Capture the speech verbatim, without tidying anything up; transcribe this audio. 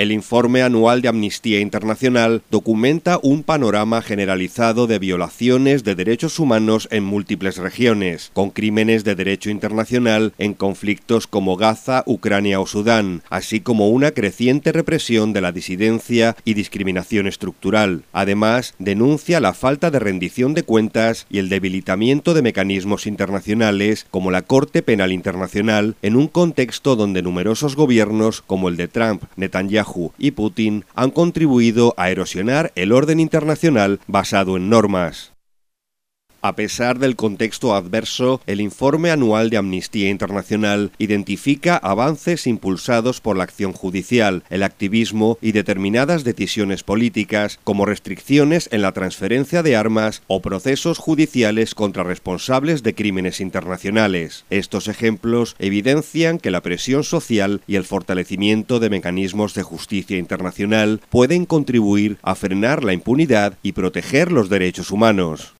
El informe anual de Amnistía Internacional documenta un panorama generalizado de violaciones de derechos humanos en múltiples regiones, con crímenes de derecho internacional en conflictos como Gaza, Ucrania o Sudán, así como una creciente represión de la disidencia y discriminación estructural. Además, denuncia la falta de rendición de cuentas y el debilitamiento de mecanismos internacionales como la Corte Penal Internacional en un contexto donde numerosos gobiernos como el de Trump, Netanyahu y Putin han contribuido a erosionar el orden internacional basado en normas. A pesar del contexto adverso, el informe anual de Amnistía Internacional identifica avances impulsados por la acción judicial, el activismo y determinadas decisiones políticas, como restricciones en la transferencia de armas o procesos judiciales contra responsables de crímenes internacionales. Estos ejemplos evidencian que la presión social y el fortalecimiento de mecanismos de justicia internacional pueden contribuir a frenar la impunidad y proteger los derechos humanos.